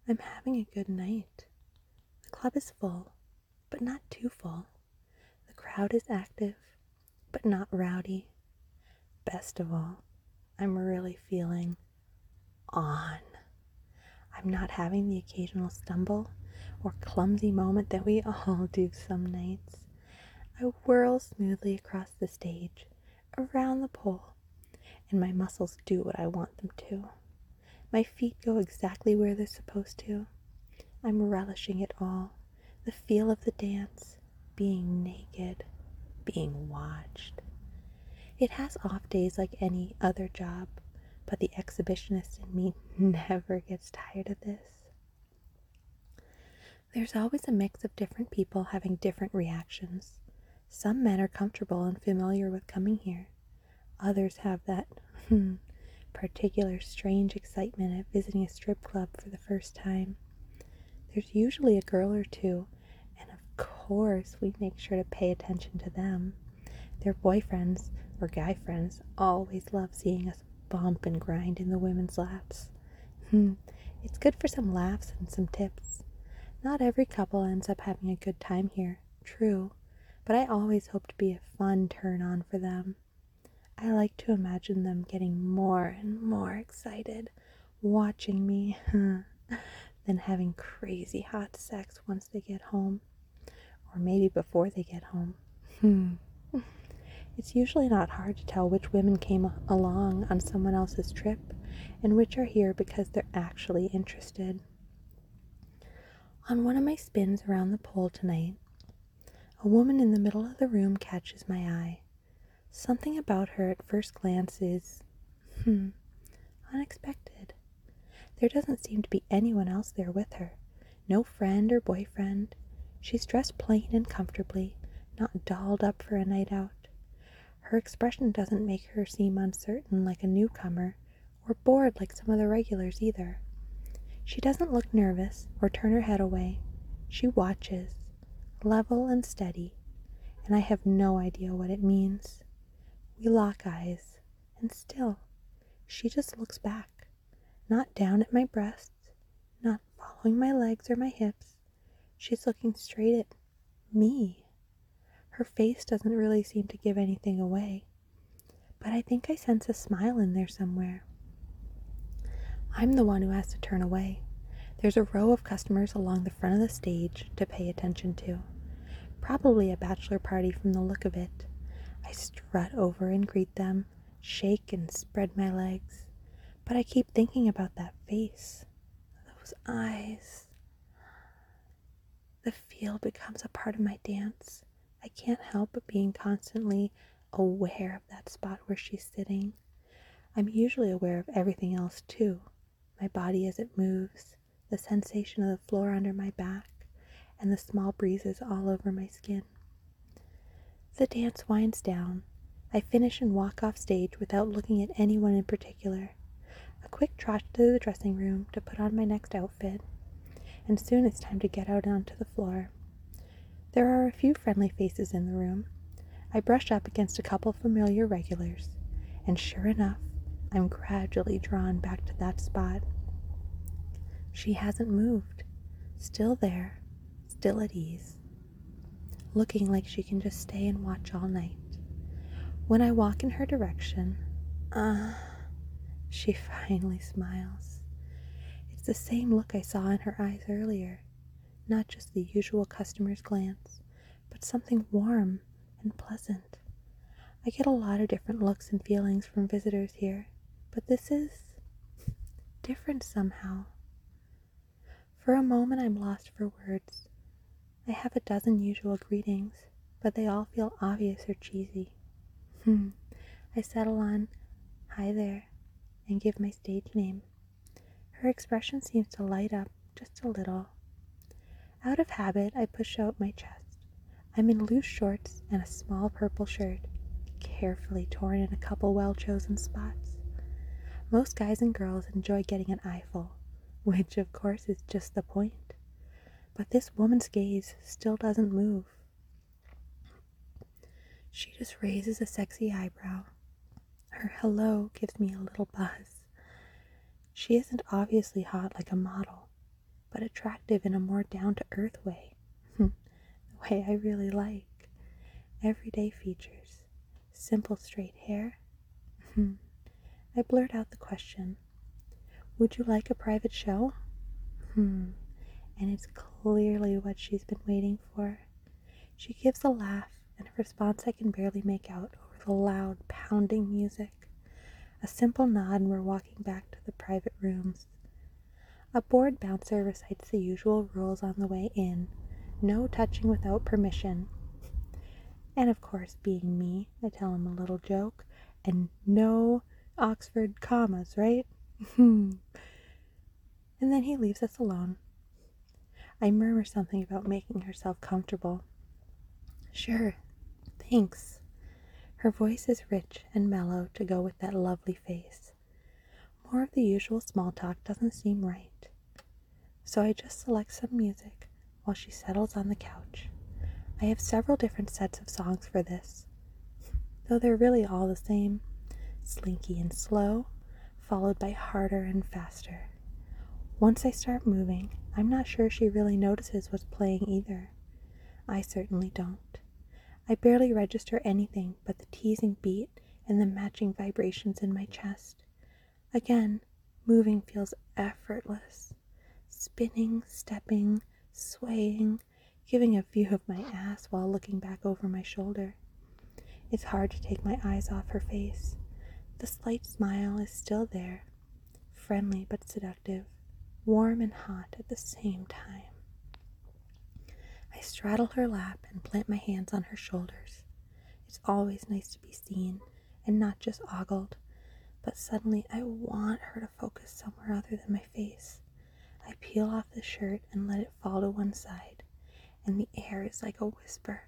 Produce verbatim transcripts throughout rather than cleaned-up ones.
I'm having a good night. The club is full, but not too full. The crowd is active, but not rowdy. Best of all, I'm really feeling on. I'm not having the occasional stumble or clumsy moment that we all do some nights. I whirl smoothly across the stage, around the pole, and my muscles do what I want them to. My feet go exactly where they're supposed to. I'm relishing it all, the feel of the dance, being naked, being watched. It has off days like any other job, but the exhibitionist in me never gets tired of this. There's always a mix of different people having different reactions. Some men are comfortable and familiar with coming here. Others have that hmm, particular strange excitement at visiting a strip club for the first time. There's usually a girl or two, and of course we make sure to pay attention to them. Their boyfriends or guy friends always love seeing us bump and grind in the women's laps. Hmm, it's good for some laughs and some tips. Not every couple ends up having a good time here, true, but I always hope to be a fun turn-on for them. I like to imagine them getting more and more excited watching me than having crazy hot sex once they get home, or maybe before they get home. Hmm. It's usually not hard to tell which women came along on someone else's trip and which are here because they're actually interested. On one of my spins around the pole tonight, a woman in the middle of the room catches my eye. Something about her at first glance is, hmm, unexpected. There doesn't seem to be anyone else there with her. No friend or boyfriend. She's dressed plain and comfortably, not dolled up for a night out. Her expression doesn't make her seem uncertain like a newcomer, or bored like some of the regulars either. She doesn't look nervous or turn her head away. She watches, level and steady, and I have no idea what it means. We lock eyes, and still, she just looks back, not down at my breasts, not following my legs or my hips. She's looking straight at me. Her face doesn't really seem to give anything away, but I think I sense a smile in there somewhere. I'm the one who has to turn away. There's a row of customers along the front of the stage to pay attention to. Probably a bachelor party from the look of it. I strut over and greet them, shake and spread my legs. But I keep thinking about that face, those eyes. The feel becomes a part of my dance. I can't help but being constantly aware of that spot where she's sitting. I'm usually aware of everything else too. My body as it moves, the sensation of the floor under my back, and the small breezes all over my skin. The dance winds down. I finish and walk off stage without looking at anyone in particular. A quick trot to the dressing room to put on my next outfit, and soon it's time to get out onto the floor. There are a few friendly faces in the room. I brush up against a couple familiar regulars, and sure enough, I'm gradually drawn back to that spot. She hasn't moved, still there, still at ease, looking like she can just stay and watch all night. When I walk in her direction, ah, uh, she finally smiles. It's the same look I saw in her eyes earlier, not just the usual customer's glance, but something warm and pleasant. I get a lot of different looks and feelings from visitors here, but this is different somehow. For a moment I'm lost for words. I have a dozen usual greetings, but they all feel obvious or cheesy. Hmm. I settle on, "Hi there," and give my stage name. Her expression seems to light up just a little. Out of habit, I push out my chest. I'm in loose shorts and a small purple shirt, carefully torn in a couple well-chosen spots. Most guys and girls enjoy getting an eyeful, which of course is just the point. But this woman's gaze still doesn't move. She just raises a sexy eyebrow. Her hello gives me a little buzz. She isn't obviously hot like a model. but attractive in a more down-to-earth way. The way I really like. Everyday features. Simple straight hair. I blurt out the question, "Would you like a private show?" Hmm. And it's clearly what she's been waiting for. She gives a laugh, and a response I can barely make out over the loud, pounding music. A simple nod, and we're walking back to the private rooms. A bored bouncer recites the usual rules on the way in. No touching without permission. And of course, being me, I tell him a little joke. And no Oxford commas, right? And then he leaves us alone. I murmur something about making herself comfortable. "Sure, thanks." Her voice is rich and mellow to go with that lovely face. More of the usual small talk doesn't seem right. So I just select some music while she settles on the couch. I have several different sets of songs for this, though they're really all the same. Slinky and slow, followed by harder and faster. Once I start moving, I'm not sure she really notices what's playing either. I certainly don't. I barely register anything but the teasing beat and the matching vibrations in my chest. Again, moving feels effortless. Spinning, stepping, swaying, giving a view of my ass while looking back over my shoulder. It's hard to take my eyes off her face. The slight smile is still there, friendly but seductive, warm and hot at the same time. I straddle her lap and plant my hands on her shoulders. It's always nice to be seen and not just ogled, but suddenly I want her to focus somewhere other than my face. I peel off the shirt and let it fall to one side, and the air is like a whisper.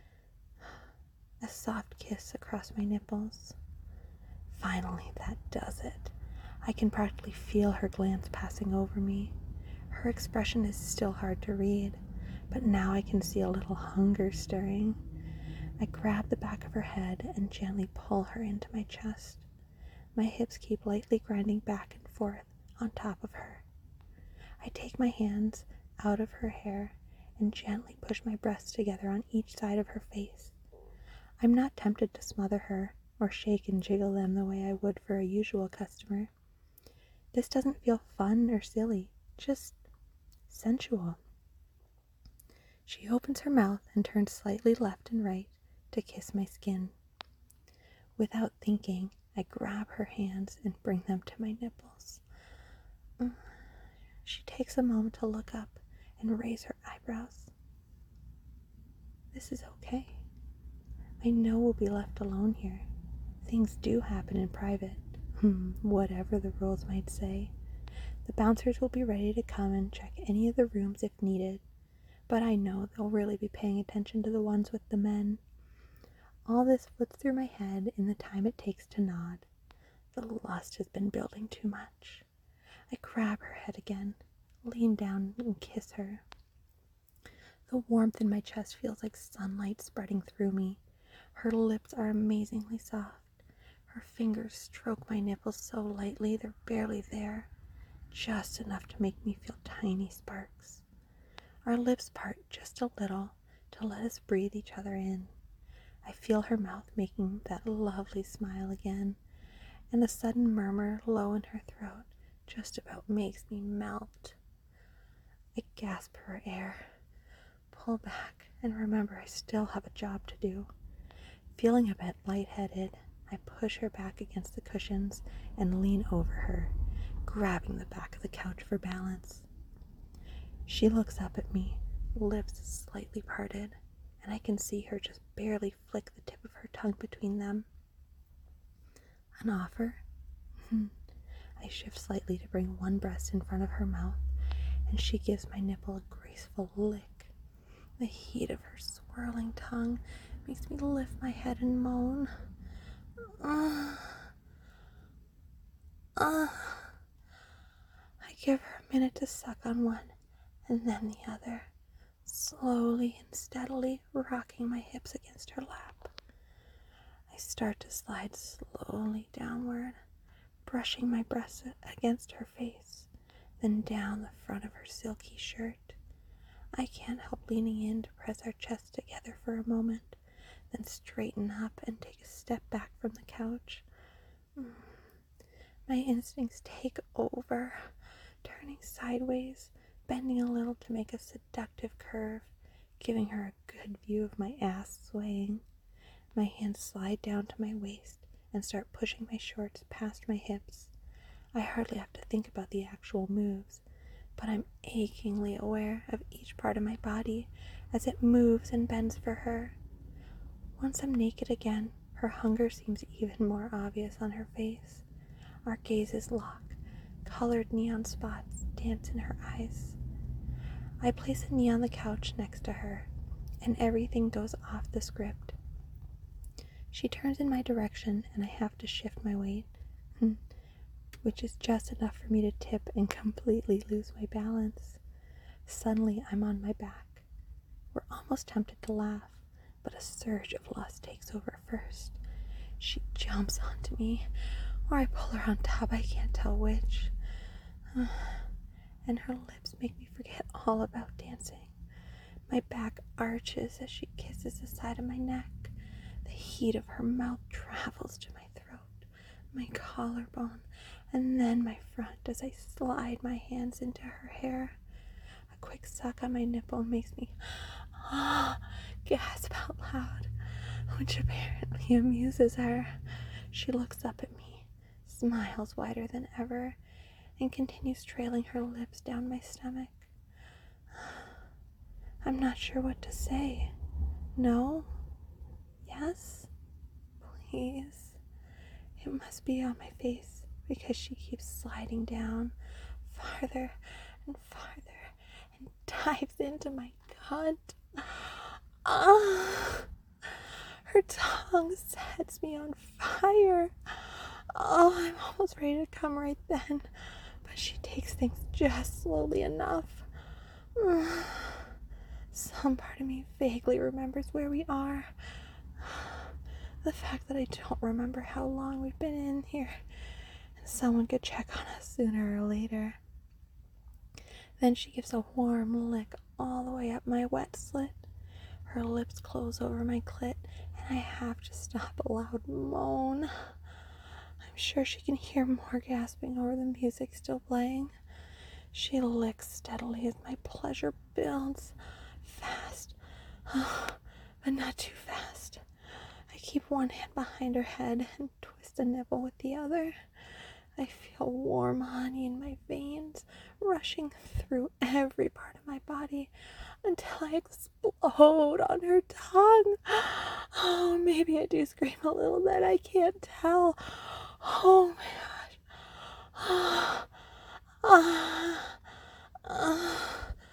A soft kiss across my nipples. Finally, that does it. I can practically feel her glance passing over me. Her expression is still hard to read, but now I can see a little hunger stirring. I grab the back of her head and gently pull her into my chest. My hips keep lightly grinding back and forth on top of her. I take my hands out of her hair and gently push my breasts together on each side of her face. I'm not tempted to smother her or shake and jiggle them the way I would for a usual customer. This doesn't feel fun or silly, just sensual. She opens her mouth and turns slightly left and right to kiss my skin. Without thinking, I grab her hands and bring them to my nipples. She takes a moment to look up and raise her eyebrows. This is okay. I know we'll be left alone here. Things do happen in private, hmm, whatever the rules might say. The bouncers will be ready to come and check any of the rooms if needed, but I know they'll really be paying attention to the ones with the men. All this flits through my head in the time it takes to nod. The lust has been building too much. I grab her head again, lean down and kiss her. The warmth in my chest feels like sunlight spreading through me. Her lips are amazingly soft. Her fingers stroke my nipples so lightly they're barely there, just enough to make me feel tiny sparks. Our lips part just a little to let us breathe each other in. I feel her mouth making that lovely smile again, and the sudden murmur low in her throat just about makes me melt. I gasp for air, pull back, and remember I still have a job to do. Feeling a bit lightheaded, I push her back against the cushions and lean over her, grabbing the back of the couch for balance. She looks up at me, lips slightly parted, and I can see her just barely flick the tip of her tongue between them. An offer? I shift slightly to bring one breast in front of her mouth, and she gives my nipple a graceful lick. The heat of her swirling tongue makes me lift my head and moan. Uh, uh. I give her a minute to suck on one, and then the other, slowly and steadily rocking my hips against her lap. I start to slide slowly downward, brushing my breasts against her face, then down the front of her silky shirt. I can't help leaning in to press our chests together for a moment, then straighten up and take a step back from the couch. My instincts take over, turning sideways, bending a little to make a seductive curve, giving her a good view of my ass swaying. My hands slide down to my waist and start pushing my shorts past my hips. I hardly have to think about the actual moves, but I'm achingly aware of each part of my body as it moves and bends for her. Once I'm naked again, her hunger seems even more obvious on her face. Our gazes lock, colored neon spots dance in her eyes. I place a knee on the couch next to her, and everything goes off the script. She turns in my direction, and I have to shift my weight, which is just enough for me to tip and completely lose my balance. Suddenly, I'm on my back. We're almost tempted to laugh, but a surge of lust takes over first. She jumps onto me, or I pull her on top, I can't tell which. And her lips make me forget all about dancing. My back arches as she kisses the side of my neck. The heat of her mouth travels to my throat, my collarbone, and then my front as I slide my hands into her hair. A quick suck on my nipple makes me ah, gasp out loud, which apparently amuses her. She looks up at me, smiles wider than ever, and continues trailing her lips down my stomach. I'm not sure what to say. No? Yes? Please? It must be on my face because she keeps sliding down farther and farther and dives into my cunt. Ah! Her tongue sets me on fire. Oh, I'm almost ready to come right then, but she takes things just slowly enough. Some part of me vaguely remembers where we are. The fact that I don't remember how long we've been in here, and someone could check on us sooner or later. Then she gives a warm lick all the way up my wet slit. Her lips close over my clit, and I have to stop a loud moan. I'm sure she can hear more gasping over the music still playing. She licks steadily as my pleasure builds. Fast, but not too fast. I keep one hand behind her head and twist a nipple with the other. I feel warm honey in my veins, rushing through every part of my body until I explode on her tongue. Oh, maybe I do scream a little bit. I can't tell. Oh my gosh. Ah, ah, ah.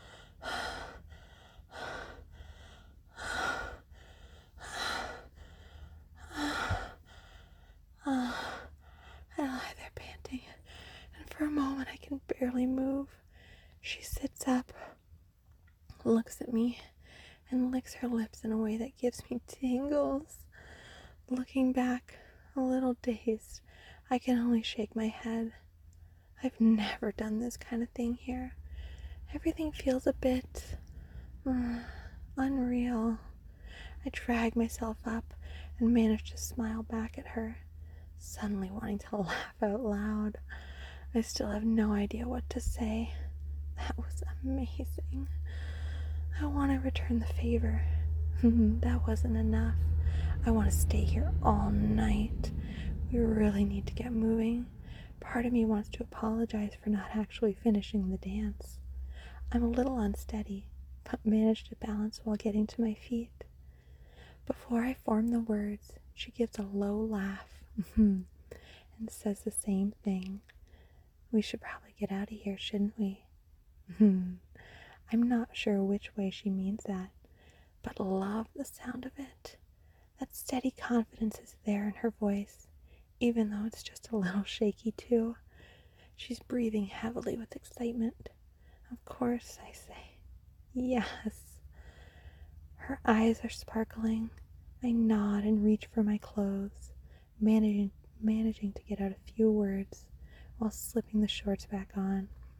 I lie there panting, and for a moment I can barely move. She sits up, looks at me, and licks her lips in a way that gives me tingles. Looking back, a little dazed, I can only shake my head. I've never done this kind of thing here. Everything feels a bit uh, unreal. I drag myself up and manage to smile back at her, suddenly wanting to laugh out loud. I still have no idea what to say. That was amazing. I want to return the favor. That wasn't enough. I want to stay here all night. We really need to get moving. Part of me wants to apologize for not actually finishing the dance. I'm a little unsteady, but manage to balance while getting to my feet. Before I form the words, she gives a low laugh and says the same thing. We should probably get out of here, shouldn't we? I'm not sure which way she means that, but love the sound of it. That steady confidence is there in her voice, even though it's just a little shaky too. She's breathing heavily with excitement. Of course, I say, yes. Her eyes are sparkling. I nod and reach for my clothes, managing, managing to get out a few words while slipping the shorts back on.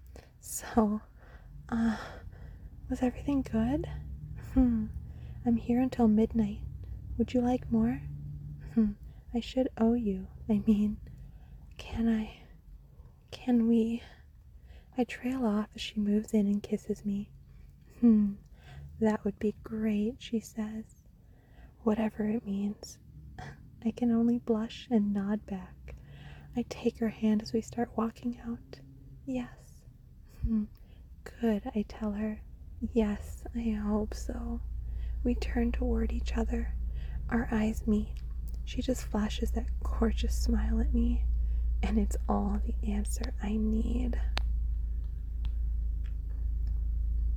So, uh, was everything good? Hmm. I'm here until midnight. Would you like more? Hmm. I should owe you. I mean, can I? Can we? I trail off as she moves in and kisses me. Hmm. That would be great, she says. Whatever it means. I can only blush and nod back. I take her hand as we start walking out. Yes. Hmm. Good, I tell her. Yes, I hope so. We turn toward each other. Our eyes meet. She just flashes that gorgeous smile at me, and it's all the answer I need.